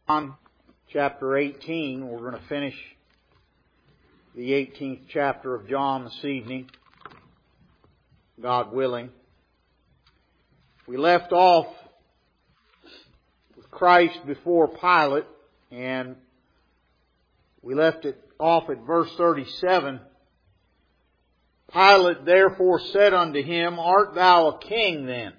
John chapter 18. We're going to finish the 18th chapter of John this evening, God willing. We left off with Christ before Pilate, and we left it off at verse 37. Pilate therefore said unto him, Art thou a king then?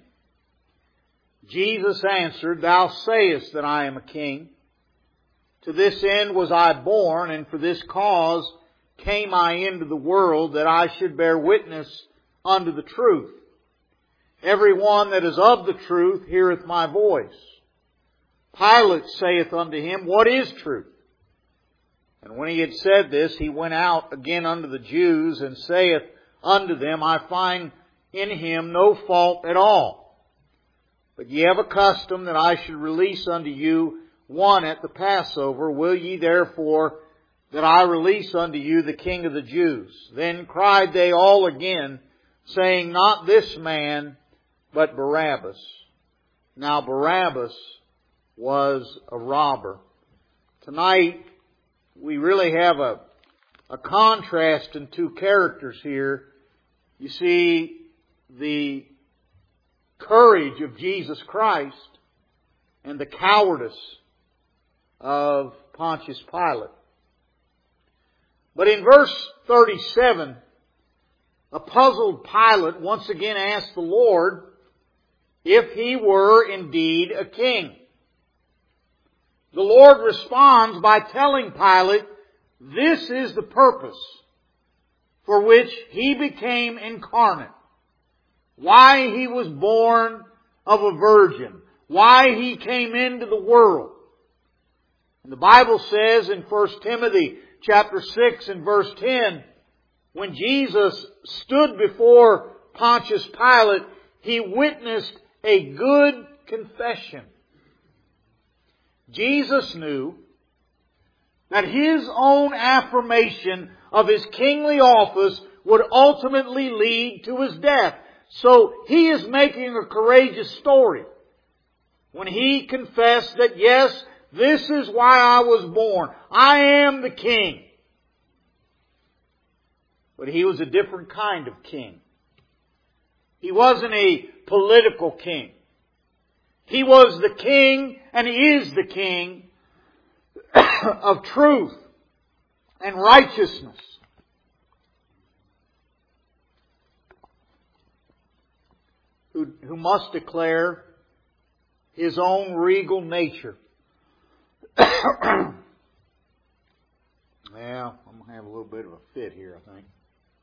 Jesus answered, Thou sayest that I am a king. To this end was I born, and for this cause came I into the world, that I should bear witness unto the truth. Every one that is of the truth heareth my voice. Pilate saith unto him, What is truth? And when he had said this, he went out again unto the Jews, and saith unto them, I find in him no fault at all. But ye have a custom that I should release unto you one at the Passover. Will ye therefore that I release unto you the King of the Jews? Then cried they all again, saying, Not this man, but Barabbas. Now Barabbas was a robber. Tonight we really have a contrast in two characters here. You see the courage of Jesus Christ and the cowardice of Pontius Pilate. But in verse 37, a puzzled Pilate once again asked the Lord if he were indeed a king. The Lord responds by telling Pilate this is the purpose for which he became incarnate. Why he was born of a virgin. Why he came into the world. And the Bible says in 1 Timothy chapter 6 and verse 10, when Jesus stood before Pontius Pilate, he witnessed a good confession. Jesus knew that his own affirmation of his kingly office would ultimately lead to his death. So he is making a courageous story when he confessed that, yes, this is why I was born. I am the king. But he was a different kind of king. He wasn't a political king. He was the king, and he is the king of truth and righteousness. Who must declare his own regal nature. Well, I'm going to have a little bit of a fit here, I think.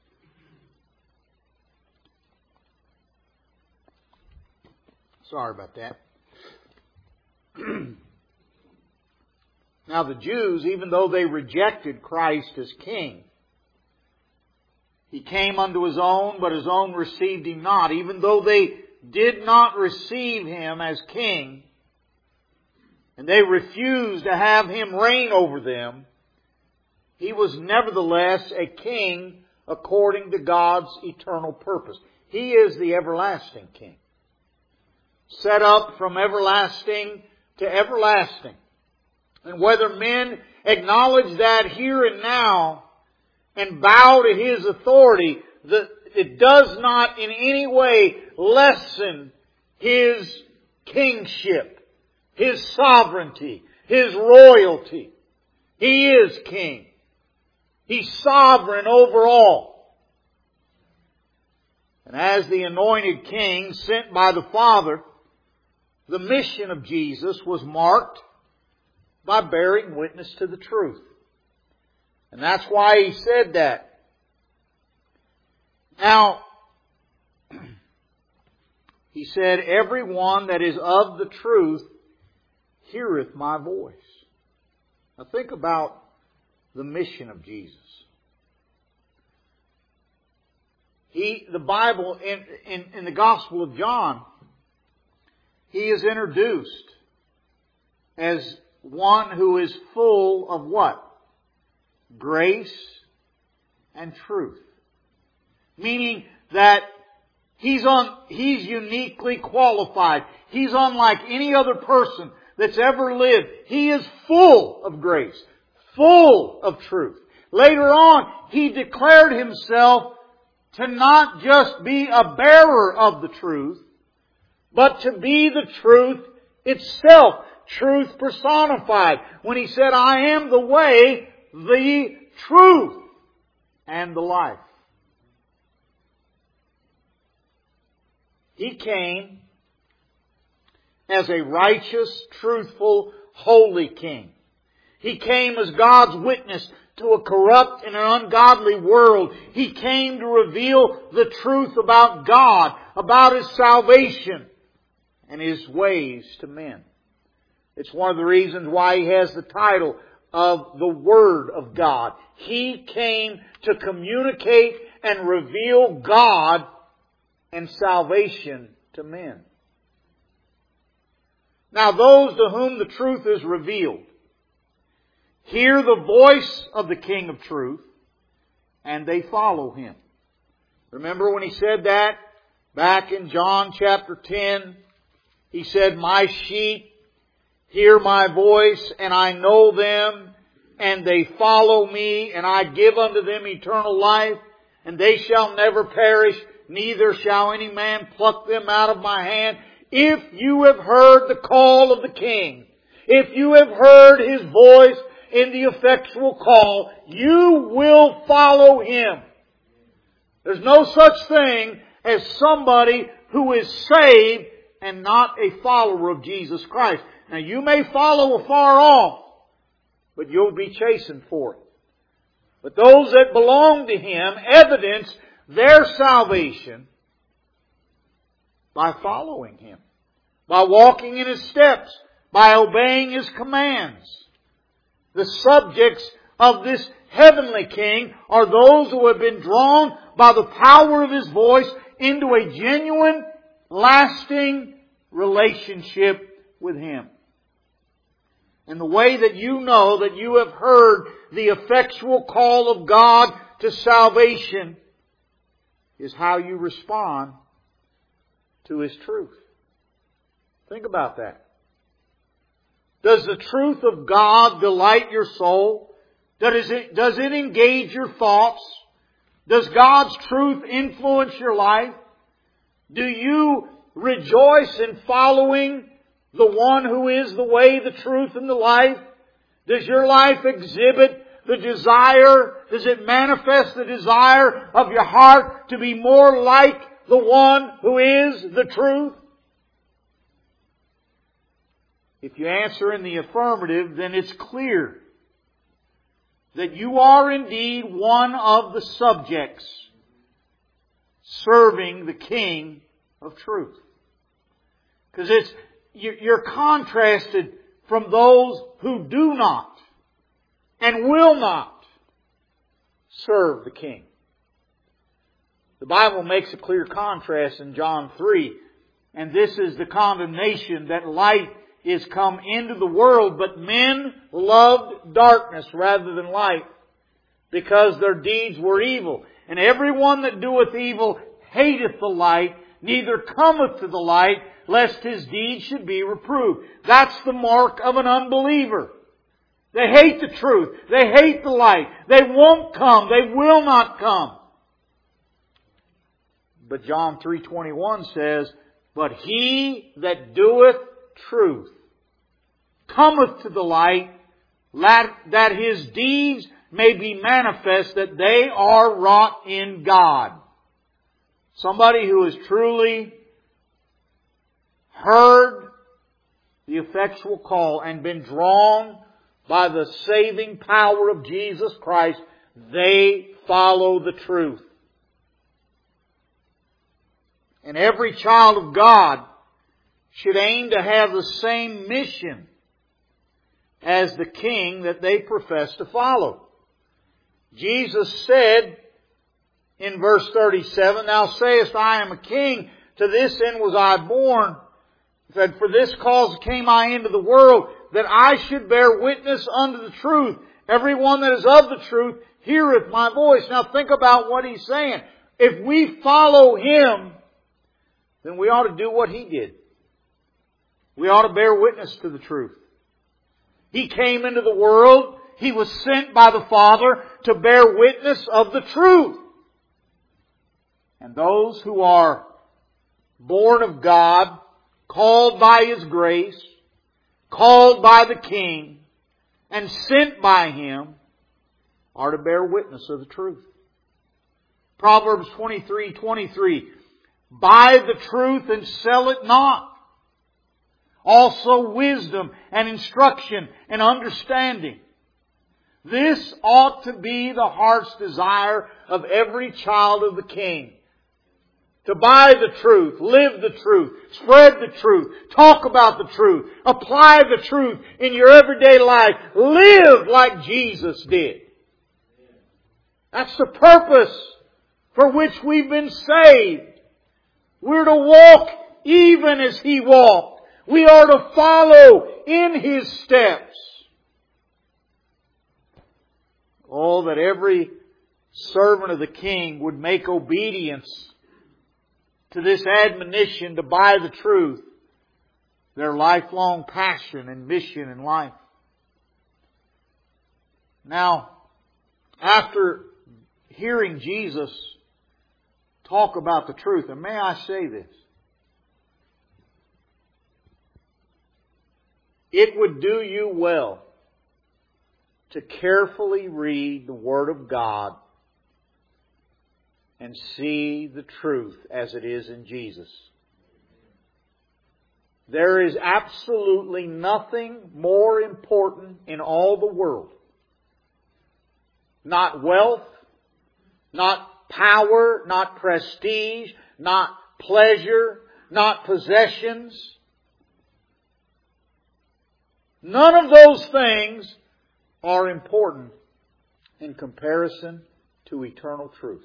Sorry about that. Now the Jews, even though they rejected Christ as king, he came unto his own, but his own received him not. Even though they did not receive him as king, and they refused to have him reign over them, he was nevertheless a king according to God's eternal purpose. He is the everlasting king. Set up from everlasting to everlasting. And whether men acknowledge that here and now and bow to his authority, it does not in any way lessen his kingship, his sovereignty, his royalty. He is king. He's sovereign over all. And as the anointed king sent by the Father, the mission of Jesus was marked by bearing witness to the truth. And that's why he said that. Now, he said, Every one that is of the truth heareth my voice. Now think about the mission of Jesus. The Bible, in the Gospel of John, he is introduced as one who is full of what? Grace and truth. Meaning that he's uniquely qualified. He's unlike any other person that's ever lived. He is full of grace, full of truth. Later on, He declared Himself to not just be a bearer of the truth, but to be the truth itself, truth personified. When He said, I am the way, the truth, and the life. He came as a righteous, truthful, holy King. He came as God's witness to a corrupt and an ungodly world. He came to reveal the truth about God, about His salvation, and His ways to men. It's one of the reasons why He has the title of the Word of God. He came to communicate and reveal God and salvation to men. Now those to whom the truth is revealed hear the voice of the King of Truth, and they follow Him. Remember when He said that back in John chapter 10? He said, My sheep hear my voice, and I know them, and they follow me, and I give unto them eternal life, and they shall never perish, neither shall any man pluck them out of my hand. If you have heard the call of the King, if you have heard His voice in the effectual call, you will follow Him. There's no such thing as somebody who is saved and not a follower of Jesus Christ. Now you may follow afar off, but you'll be chastened for it. But those that belong to Him evidence their salvation by following Him, by walking in His steps, by obeying His commands. The subjects of this heavenly King are those who have been drawn by the power of His voice into a genuine, lasting relationship with Him. And the way that you know that you have heard the effectual call of God to salvation is how you respond to His truth. Think about that. Does the truth of God delight your soul? Does it engage your thoughts? Does God's truth influence your life? Do you rejoice in following the one who is the way, the truth, and the life? Does your life exhibit the desire? Does it manifest the desire of your heart to be more like the one who is the truth? If you answer in the affirmative, then it's clear that you are indeed one of the subjects serving the King of Truth. Because you're contrasted from those who do not and will not serve the King. The Bible makes a clear contrast in John 3, and this is the condemnation that light is come into the world, but men loved darkness rather than light, because their deeds were evil. And everyone that doeth evil hateth the light, neither cometh to the light, lest his deeds should be reproved. That's the mark of an unbeliever. They hate the truth. They hate the light. They won't come. They will not come. But John 3:21 says, But he that doeth truth cometh to the light, that his deeds may be manifest, that they are wrought in God. Somebody who has truly heard the effectual call and been drawn by the saving power of Jesus Christ, they follow the truth. And every child of God should aim to have the same mission as the King that they profess to follow. Jesus said in verse 37, Thou sayest, I am a king, to this end was I born. He said, For this cause came I into the world, that I should bear witness unto the truth. Everyone that is of the truth heareth my voice. Now think about what He's saying. If we follow Him, then we ought to do what He did. We ought to bear witness to the truth. He came into the world. He was sent by the Father to bear witness of the truth. And those who are born of God, called by His grace, called by the King, and sent by Him, are to bear witness of the truth. Proverbs 23:23, buy the truth and sell it not. Also wisdom and instruction and understanding. This ought to be the heart's desire of every child of the King. To buy the truth, live the truth, spread the truth, talk about the truth, apply the truth in your everyday life. Live like Jesus did. That's the purpose for which we've been saved. We're to walk even as He walked. We are to follow in His steps. Oh, that every servant of the King would make obedience to this admonition to buy the truth their lifelong passion and mission in life. Now, after hearing Jesus talk about the truth, and may I say this, it would do you well to carefully read the Word of God and see the truth as it is in Jesus. There is absolutely nothing more important in all the world. Not wealth, not power, not prestige, not pleasure, not possessions. None of those things are important in comparison to eternal truth.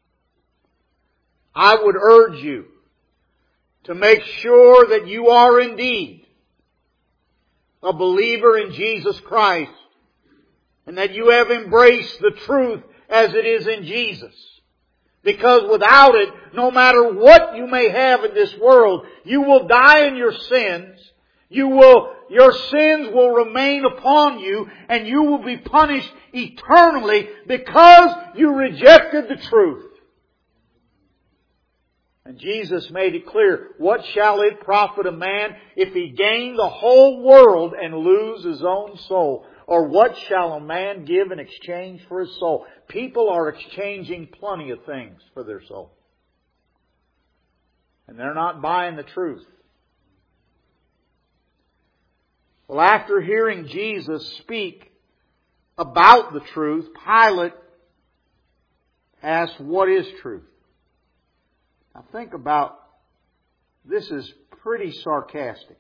I would urge you to make sure that you are indeed a believer in Jesus Christ and that you have embraced the truth as it is in Jesus. Because without it, no matter what you may have in this world, you will die in your sins. Your sins will remain upon you and you will be punished eternally because you rejected the truth. And Jesus made it clear, what shall it profit a man if he gain the whole world and lose his own soul? Or what shall a man give in exchange for his soul? People are exchanging plenty of things for their soul. And they're not buying the truth. Well, after hearing Jesus speak about the truth, Pilate asked, what is truth? Now think about, this is pretty sarcastic.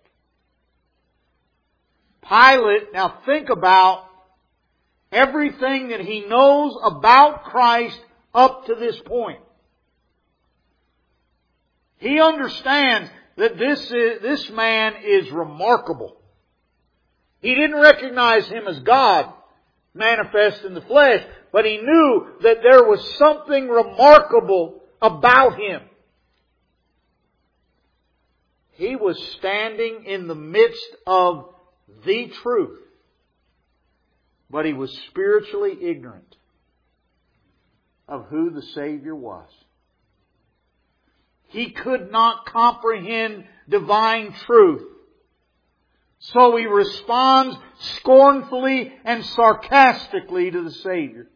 Pilate, now think about everything that he knows about Christ up to this point. He understands that this man is remarkable. He didn't recognize Him as God manifest in the flesh, but he knew that there was something remarkable about Him. He was standing in the midst of the truth, but he was spiritually ignorant of who the Savior was. He could not comprehend divine truth. So he responds scornfully and sarcastically to the Savior.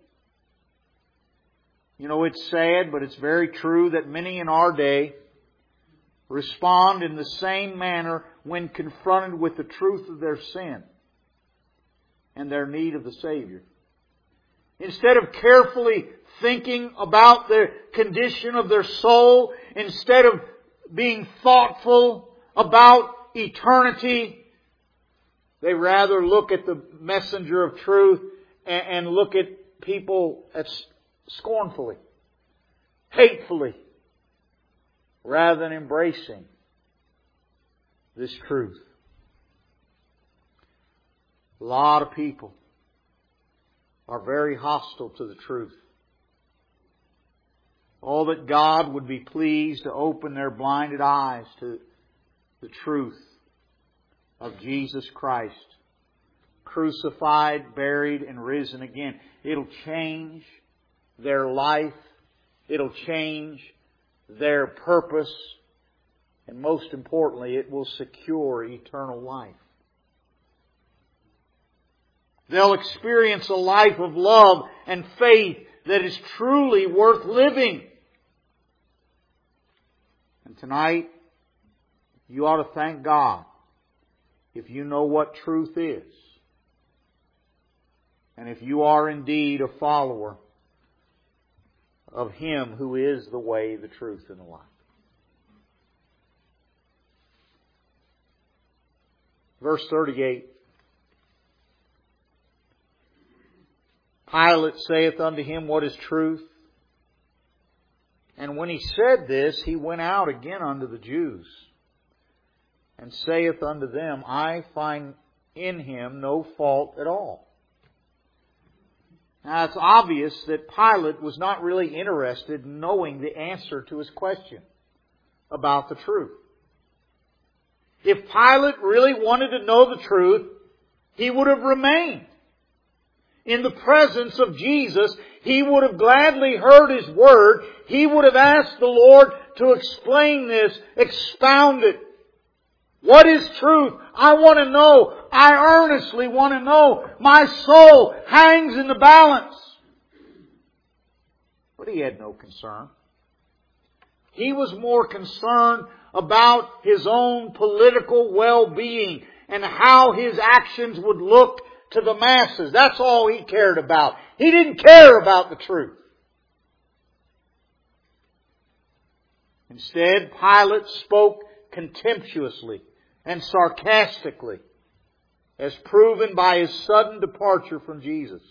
You know, it's sad, but it's very true that many in our day respond in the same manner when confronted with the truth of their sin and their need of the Savior. Instead of carefully thinking about the condition of their soul, instead of being thoughtful about eternity, they rather look at the messenger of truth and look at people scornfully, hatefully, rather than embracing this truth. A lot of people are very hostile to the truth. Oh, that God would be pleased to open their blinded eyes to the truth of Jesus Christ, crucified, buried, and risen again. It'll change their life. It'll change their purpose. And most importantly, it will secure eternal life. They'll experience a life of love and faith that is truly worth living. And tonight, you ought to thank God if you know what truth is. And if you are indeed a follower of Him who is the way, the truth, and the life. Verse 38. Pilate saith unto him, What is truth? And when he said this, he went out again unto the Jews, and saith unto them, I find in him no fault at all. Now it's obvious that Pilate was not really interested in knowing the answer to his question about the truth. If Pilate really wanted to know the truth, he would have remained in the presence of Jesus. He would have gladly heard His word. He would have asked the Lord to explain this, expound it. What is truth? I want to know. I earnestly want to know. My soul hangs in the balance. But He had no concern. He was more concerned about His own political well-being and how His actions would look to the masses. That's all He cared about. He didn't care about the truth. Instead, Pilate spoke contemptuously and sarcastically, as proven by his sudden departure from Jesus.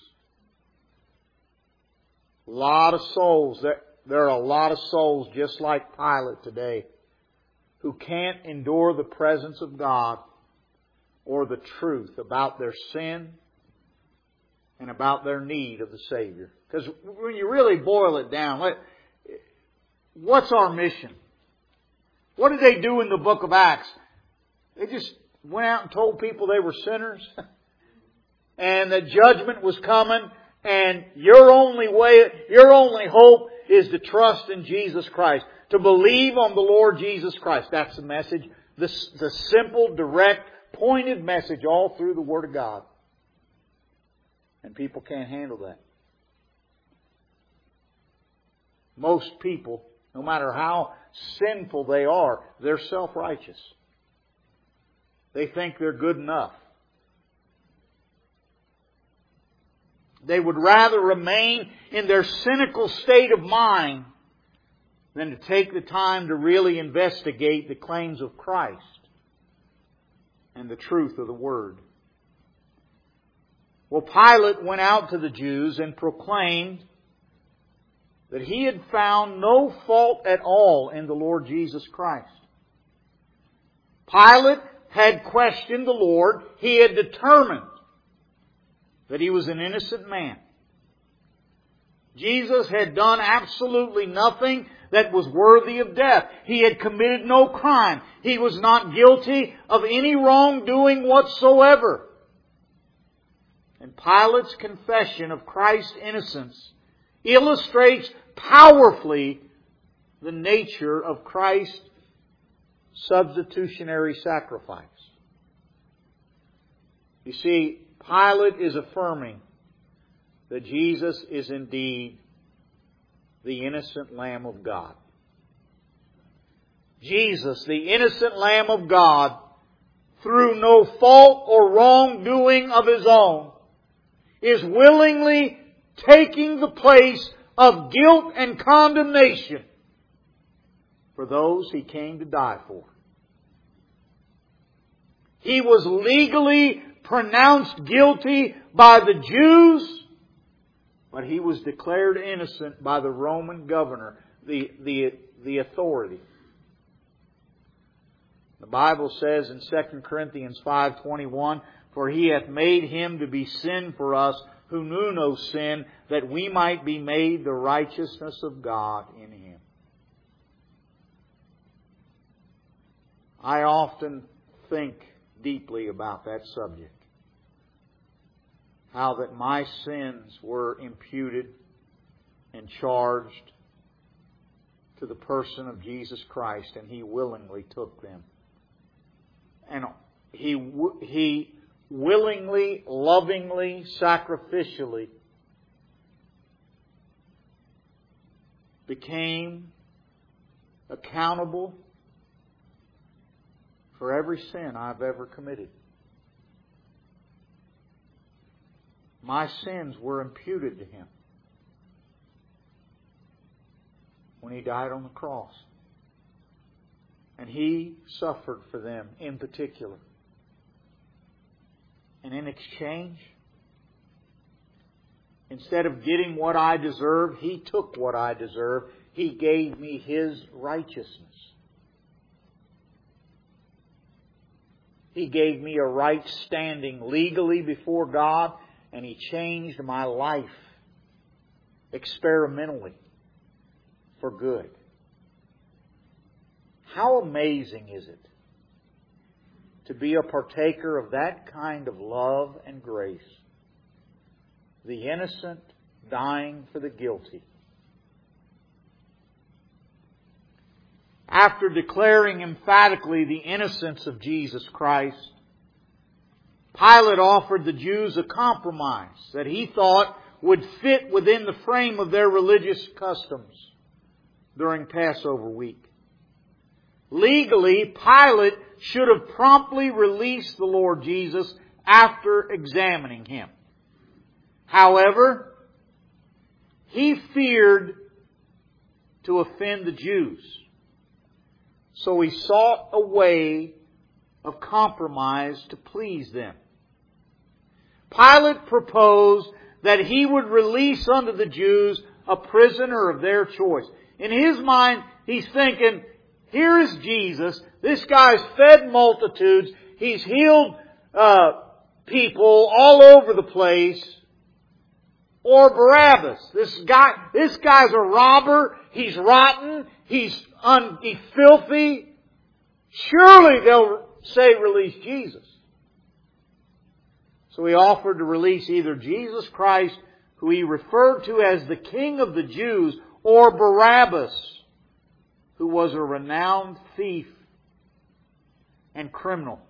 There are a lot of souls just like Pilate today who can't endure the presence of God or the truth about their sin and about their need of the Savior. Because when you really boil it down, what's our mission? What did they do in the book of Acts? They just went out and told people they were sinners and that judgment was coming, and your only hope is to trust in Jesus Christ, to believe on the Lord Jesus Christ. That's the message, the simple, direct, pointed message all through the Word of God. And people can't handle that. Most people, no matter how sinful they are, they're self-righteous. They think they're good enough. They would rather remain in their cynical state of mind than to take the time to really investigate the claims of Christ and the truth of the Word. Well, Pilate went out to the Jews and proclaimed that he had found no fault at all in the Lord Jesus Christ. Pilate had questioned the Lord. He had determined that He was an innocent man. Jesus had done absolutely nothing that was worthy of death. He had committed no crime. He was not guilty of any wrongdoing whatsoever. And Pilate's confession of Christ's innocence illustrates powerfully the nature of Christ's substitutionary sacrifice. You see, Pilate is affirming that Jesus is indeed the innocent Lamb of God. Jesus, the innocent Lamb of God, through no fault or wrongdoing of His own, is willingly taking the place of guilt and condemnation for those He came to die for. He was legally pronounced guilty by the Jews, but He was declared innocent by the Roman governor, the authority. The Bible says in 2 Corinthians 5:21, For He hath made Him to be sin for us who knew no sin, that we might be made the righteousness of God in Him. I often think deeply about that subject. How that my sins were imputed and charged to the person of Jesus Christ, and He willingly took them. And He willingly, lovingly, sacrificially became accountable for every sin I've ever committed. My sins were imputed to Him when He died on the cross. And He suffered for them in particular. And in exchange, instead of getting what I deserve, He took what I deserve. He gave me His righteousness. He gave me a right standing legally before God, and He changed my life experimentally for good. How amazing is it to be a partaker of that kind of love and grace? The innocent dying for the guilty. After declaring emphatically the innocence of Jesus Christ, Pilate offered the Jews a compromise that he thought would fit within the frame of their religious customs during Passover week. Legally, Pilate should have promptly released the Lord Jesus after examining Him. However, he feared to offend the Jews. So he sought a way of compromise to please them. Pilate proposed that he would release unto the Jews a prisoner of their choice. In his mind, he's thinking, here is Jesus. This guy's fed multitudes. He's healed people all over the place. Or Barabbas. This guy's a robber. He's rotten. He's filthy. Surely they'll say release Jesus. So he offered to release either Jesus Christ, who he referred to as the King of the Jews, or Barabbas, who was a renowned thief and criminal.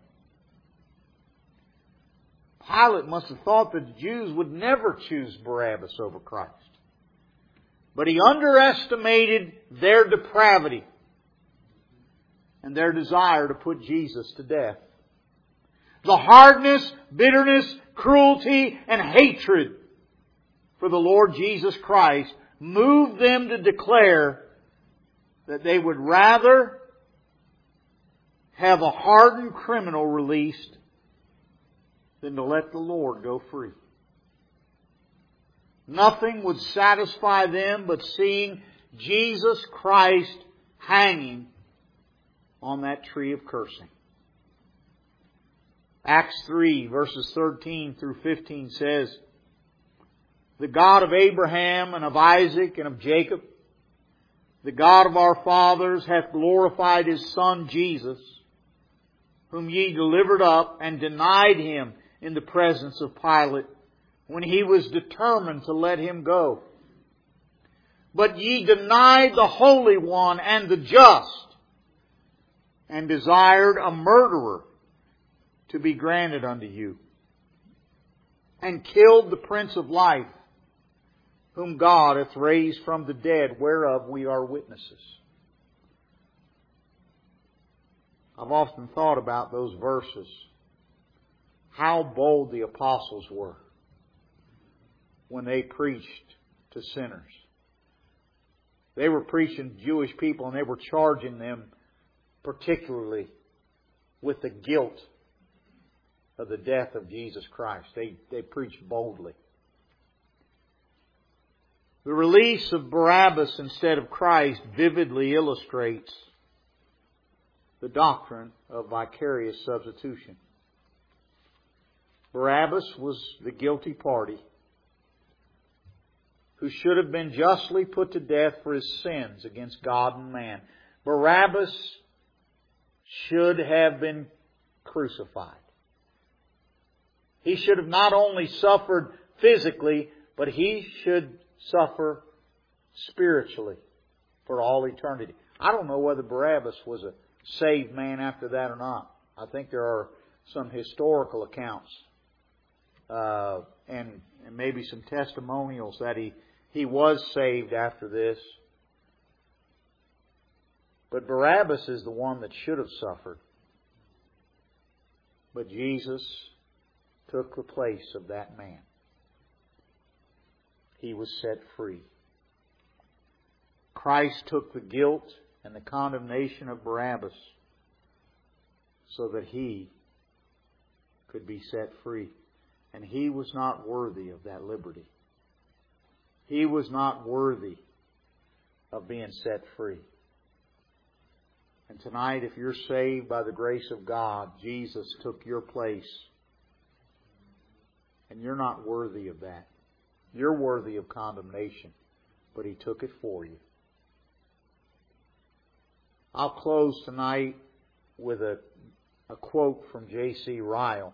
Pilate must have thought that the Jews would never choose Barabbas over Christ. But he underestimated their depravity and their desire to put Jesus to death. The hardness, bitterness, cruelty, and hatred for the Lord Jesus Christ moved them to declare that they would rather have a hardened criminal released than to let the Lord go free. Nothing would satisfy them but seeing Jesus Christ hanging on that tree of cursing. Acts 3 verses 13 through 15 says, "The God of Abraham and of Isaac and of Jacob, the God of our fathers, hath glorified His Son Jesus, whom ye delivered up and denied Him in the presence of Pilate, when he was determined to let Him go. But ye denied the Holy One and the just, and desired a murderer to be granted unto you, and killed the Prince of Life, whom God hath raised from the dead, whereof we are witnesses." I've often thought about those verses. How bold the apostles were when they preached to sinners. They were preaching to Jewish people, and they were charging them particularly with the guilt of the death of Jesus Christ. They preached boldly. The release of Barabbas instead of Christ vividly illustrates the doctrine of vicarious substitution. Barabbas was the guilty party who should have been justly put to death for his sins against God and man. Barabbas should have been crucified. He should have not only suffered physically, but He should suffer spiritually for all eternity. I don't know whether Barabbas was a saved man after that or not. I think there are some historical accounts and maybe some testimonials that he was saved after this. But Barabbas is the one that should have suffered. But Jesus took the place of that man. He was set free. Christ took the guilt and the condemnation of Barabbas so that he could be set free. And he was not worthy of that liberty. He was not worthy of being set free. And tonight, if you're saved by the grace of God, Jesus took your place. And you're not worthy of that. You're worthy of condemnation, but He took it for you. I'll close tonight with a quote from J.C. Ryle.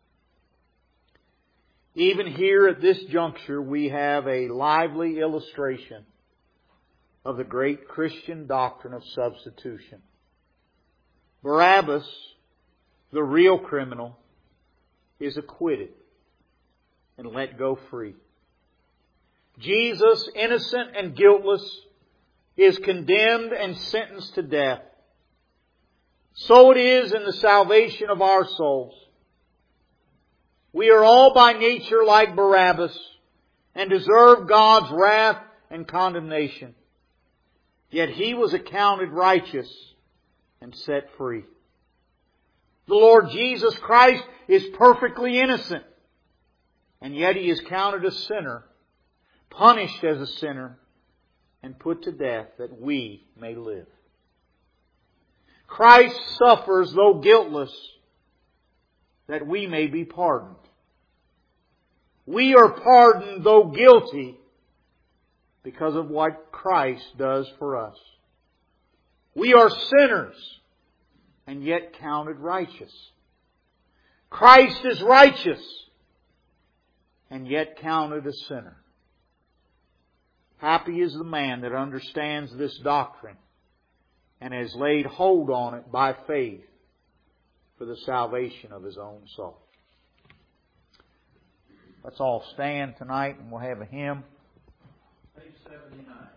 Even here at this juncture, we have a lively illustration of the great Christian doctrine of substitution. Barabbas, the real criminal, is acquitted and let go free. Jesus, innocent and guiltless, is condemned and sentenced to death. So it is in the salvation of our souls. We are all by nature like Barabbas and deserve God's wrath and condemnation. Yet He was accounted righteous and set free. The Lord Jesus Christ is perfectly innocent, and yet He is counted a sinner, punished as a sinner, and put to death that we may live. Christ suffers, though guiltless, that we may be pardoned. We are pardoned, though guilty, because of what Christ does for us. We are sinners, and yet counted righteous. Christ is righteous, and yet counted a sinner. Happy is the man that understands this doctrine and has laid hold on it by faith for the salvation of his own soul. Let's all stand tonight and we'll have a hymn. Page 79.